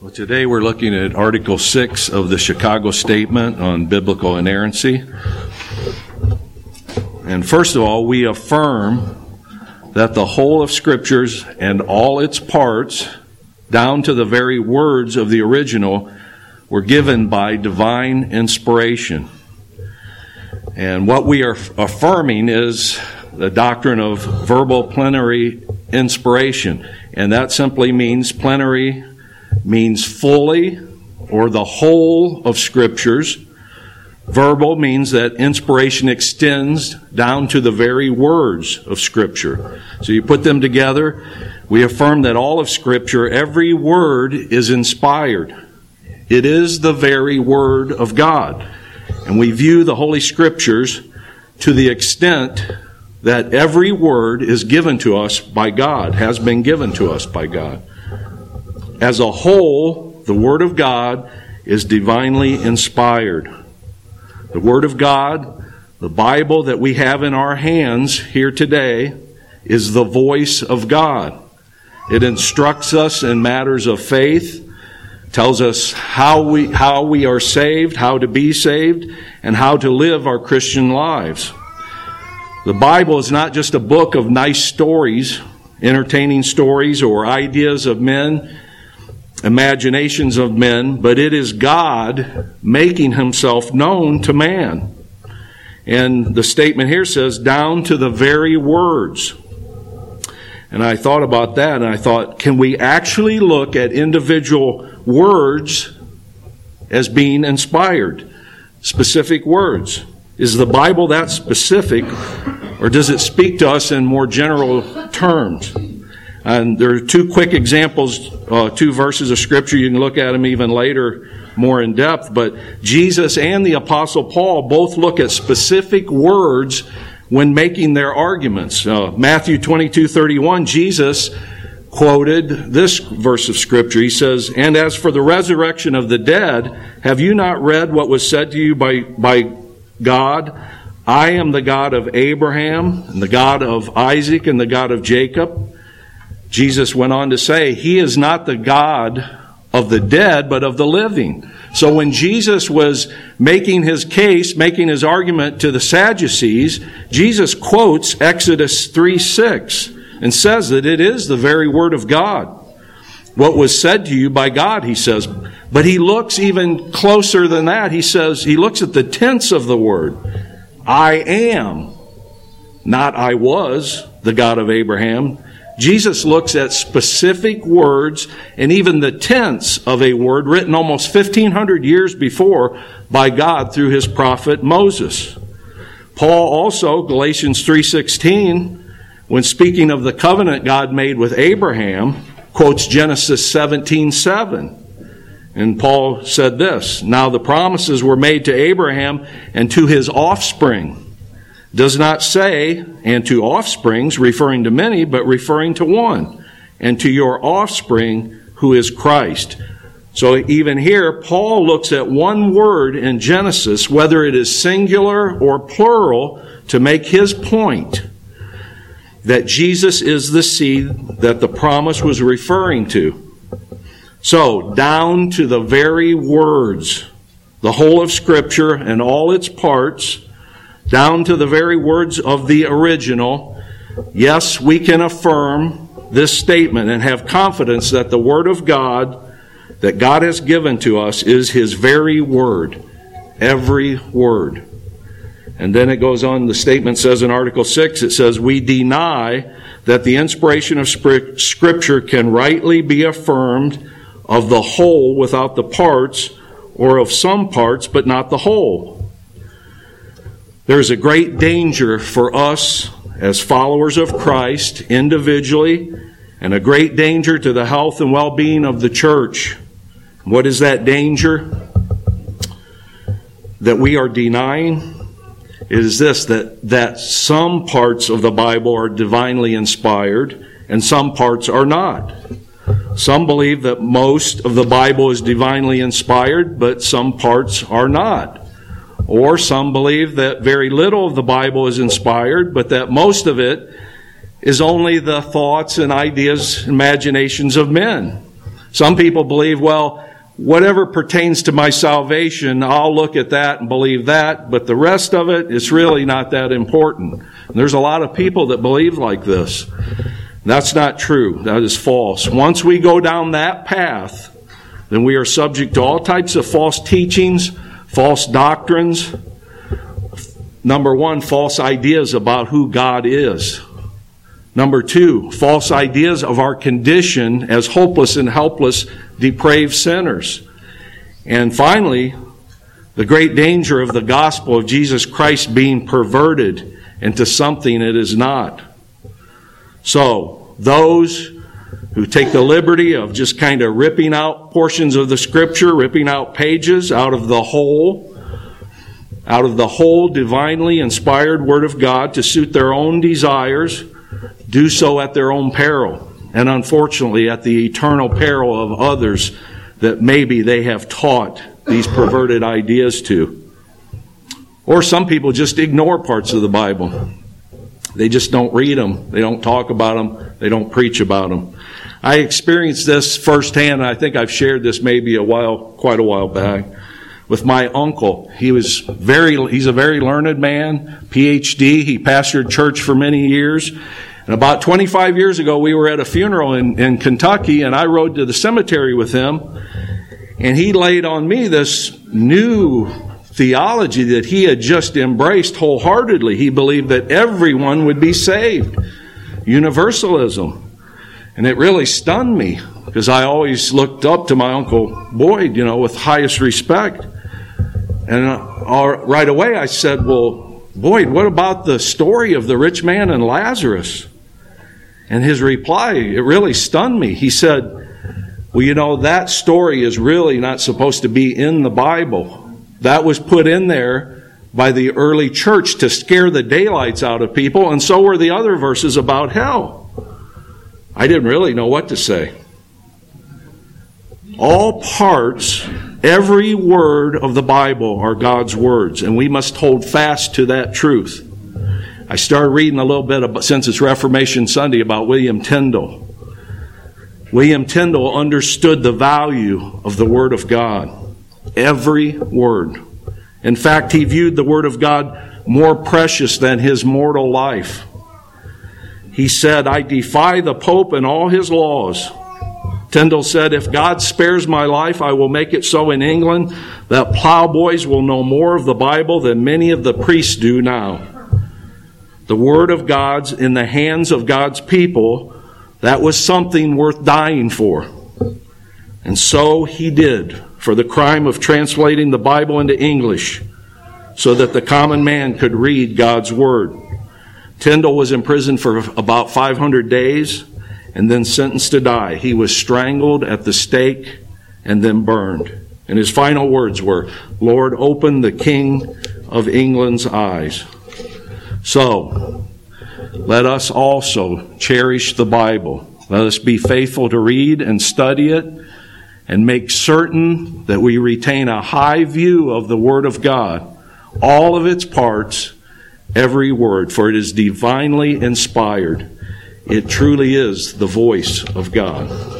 Well, today we're looking at Article 6 of the Chicago Statement on Biblical Inerrancy. And first of all, we affirm that the whole of Scriptures and all its parts, down to the very words of the original, were given by divine inspiration. And what we are affirming is the doctrine of verbal plenary inspiration. And that simply means plenary means fully or the whole of Scriptures. Verbal means that inspiration extends down to the very words of Scripture. So you put them together, we affirm that all of Scripture, every word is inspired. It is the very Word of God. And we view the Holy Scriptures to the extent that every word is given to us by God, has been given to us by God. As a whole, the Word of God is divinely inspired. The Word of God, the Bible that we have in our hands here today, is the voice of God. It instructs us in matters of faith, tells us how we are saved, how to be saved, and how to live our Christian lives. The Bible is not just a book of nice stories, entertaining stories or ideas of men, imaginations of men, but it is God making himself known to man. And the statement here says, down to the very words. And I thought about that, and I thought, can we actually look at individual words as being inspired? Specific words. Is the Bible that specific, or does it speak to us in more general terms? And there are two quick examples, two verses of Scripture. You can look at them even later, more in depth. But Jesus and the Apostle Paul both look at specific words when making their arguments. Matthew 22:31, Jesus quoted this verse of Scripture. He says, "And as for the resurrection of the dead, have you not read what was said to you by God? I am the God of Abraham, and the God of Isaac, and the God of Jacob." Jesus went on to say, He is not the God of the dead, but of the living. So when Jesus was making his case, making his argument to the Sadducees, Jesus quotes Exodus 3:6 and says that it is the very Word of God. What was said to you by God, he says. But he looks even closer than that. He says, he looks at the tense of the word. I am, not I was, the God of Abraham. Jesus looks at specific words and even the tense of a word written almost 1,500 years before by God through his prophet Moses. Paul also, Galatians 3:16, when speaking of the covenant God made with Abraham, quotes Genesis 17:7. And Paul said this, "Now the promises were made to Abraham and to his offspring." Does not say, and to offsprings, referring to many, but referring to one, and to your offspring, who is Christ. So even here, Paul looks at one word in Genesis, whether it is singular or plural, to make his point that Jesus is the seed that the promise was referring to. So, down to the very words, the whole of Scripture and all its parts, down to the very words of the original, yes, we can affirm this statement and have confidence that the Word of God that God has given to us is His very Word. Every word. And then it goes on, the statement says in Article 6, it says, we deny that the inspiration of Scripture can rightly be affirmed of the whole without the parts, or of some parts but not the whole. There's a great danger for us as followers of Christ individually, and a great danger to the health and well-being of the church. What is that danger that we are denying? It is this, that some parts of the Bible are divinely inspired and some parts are not. Some believe that most of the Bible is divinely inspired, but some parts are not. Or some believe that very little of the Bible is inspired, but that most of it is only the thoughts and ideas, imaginations of men. Some people believe, well, whatever pertains to my salvation, I'll look at that and believe that, but the rest of it is really not that important. And there's a lot of people that believe like this. That's not true. That is false. Once we go down that path, then we are subject to all types of false teachings, false doctrines. Number one, false ideas about who God is. Number two, false ideas of our condition as hopeless and helpless, depraved sinners. And finally, the great danger of the gospel of Jesus Christ being perverted into something it is not. So, those who take the liberty of just kind of ripping out portions of the Scripture, ripping out pages out of the whole divinely inspired Word of God to suit their own desires, do so at their own peril, and unfortunately at the eternal peril of others that maybe they have taught these perverted ideas to. Or some people just ignore parts of the Bible. They just don't read them. They don't talk about them. They don't preach about them. I experienced this firsthand, and I think I've shared this maybe quite a while back, with my uncle. He's a very learned man, PhD. He pastored church for many years. And about 25 years ago, we were at a funeral in Kentucky, and I rode to the cemetery with him. And he laid on me this new theology that he had just embraced wholeheartedly. He believed that everyone would be saved. Universalism. And it really stunned me, because I always looked up to my Uncle Boyd, with highest respect. And right away I said, well, Boyd, what about the story of the rich man and Lazarus? And his reply, it really stunned me. He said, well, that story is really not supposed to be in the Bible. That was put in there by the early church to scare the daylights out of people, and so were the other verses about hell. I didn't really know what to say. All parts, every word of the Bible are God's words, and we must hold fast to that truth. I started reading a little bit since it's Reformation Sunday about William Tyndale. William Tyndale understood the value of the Word of God. Every word. In fact, he viewed the Word of God more precious than his mortal life. He said, I defy the Pope and all his laws. Tyndale said, if God spares my life, I will make it so in England that plowboys will know more of the Bible than many of the priests do now. The Word of God's in the hands of God's people, that was something worth dying for. And so he did, for the crime of translating the Bible into English so that the common man could read God's Word. Tyndale was imprisoned for about 500 days and then sentenced to die. He was strangled at the stake and then burned. And his final words were, Lord, open the King of England's eyes. So, let us also cherish the Bible. Let us be faithful to read and study it and make certain that we retain a high view of the Word of God, all of its parts, every word, for it is divinely inspired. It truly is the voice of God.